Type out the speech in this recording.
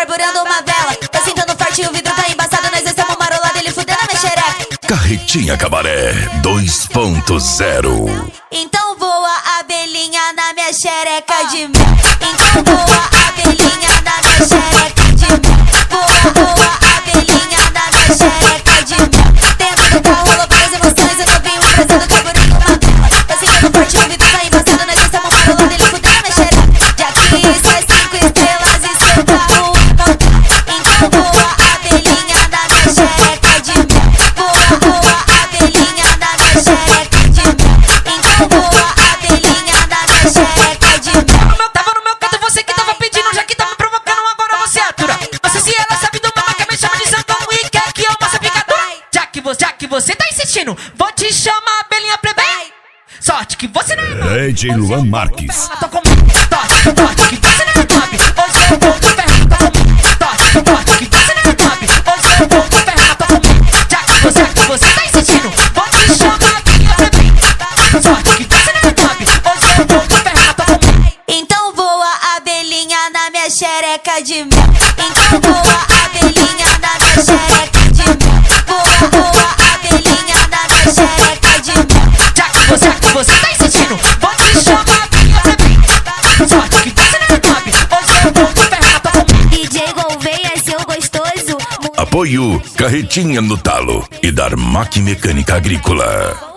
carburando uma vela. Tá sentando forte e o vidro tá embaçado, nós estamos marolado, ele fudendo a minha xereca. Carretinha Cabaré 2.0. Então voa abelhinha na minha xereca de mel. Então voa abelhinha na minha xereca de mel. Voa abelhinha na minha xereca de mel. Dentro do carro rolou várias emoções, eu novinho emprestando carburando uma vela. Tá sentando forte e o vidro tá embaçado, nós estamos marolando, ele fudendo a minha xereca. Já que isso é 5 estrelas e seu carro é motel. Então voa abelhinha na minha xereca de mel. Voa abelhinha na minha xereca de mel. Então voa abelhinha na minha xereca de mel. Tava no meu canto, você que tava pedindo, já que tá me provocando, agora você atura. Não sei se ela sabe do mama que me chama de Santão e quer que eu mostre a picadura. Já que você tá insistindo, vou te chamar abelhinha plebe. Sorte que você não é DJ Luan Marques. tô com sorte que você não é top. Hoje eu vou te ferrar, tô com sorte que você não é top. Hoje eu vou te ferrar, tô com já que você tá insistindo, vou te chamar abelhinha plebe. Sorte que você não é top. Hoje eu vou te ferrar, tô com Então voa abelhinha na minha xereca de mel. Então voa abelhinha na minha xereca de mel. Voa abelhinha na minha xereca de mel. já que você tá insistindo, vou te chamar abelhinha plebe. Sorte que você não é top. Hoje eu vou te ferrar, tô com DJ Gouveia, seu gostoso. Apoio Carretinha no Talo e Darmac Mecânica Agrícola.